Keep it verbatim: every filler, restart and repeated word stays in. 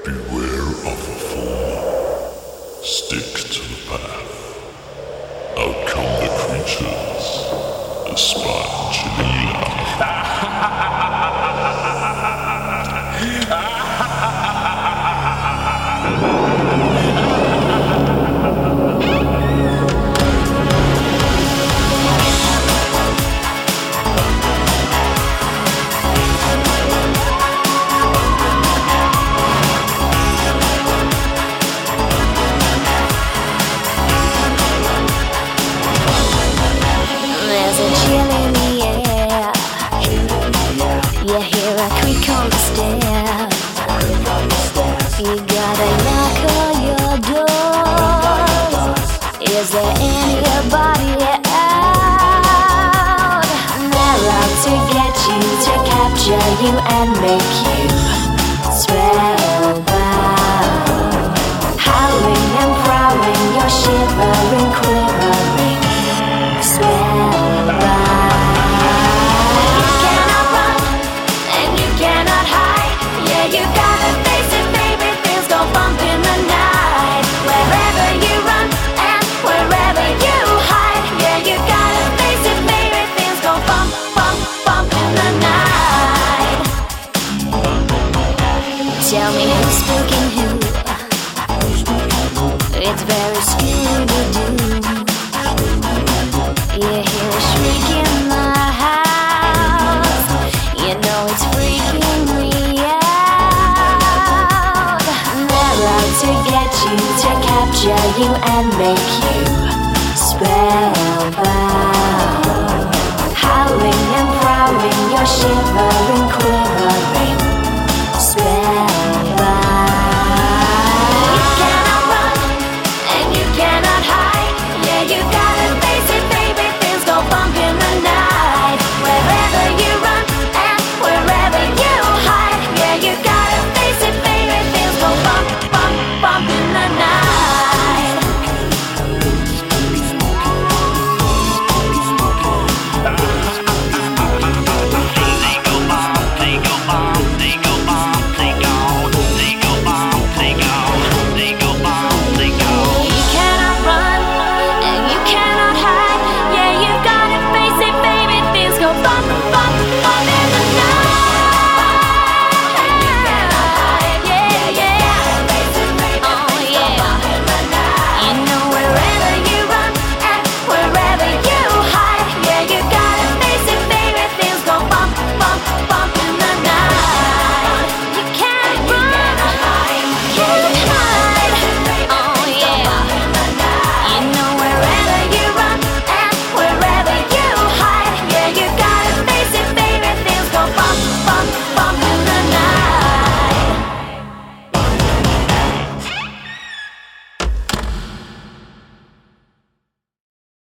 Beware of a fool. Stick to the path. Out come the creatures. The Spongelina. There's a chill in the air. You hear a creak on the stairs. You gotta knock on your doors. Is there anybody out? They're out to get you, to capture you and make you spellbound. Howling and prowling, you're shivering, quivering. Spellbound. You cannot run and you cannot hide. Yeah, you gotta face it, baby. Things go bump in the night. Wherever you run and wherever you hide. Yeah, you gotta face it, baby. Things go bump, bump, bump in the night. Tell me who's spooking who. It's very Scooby-Doo. You hear a shriek in the house. You know it's freaking me out. They're out to get you, to capture you and make you spellbound. Howling and prowling, you're shivering, quivering.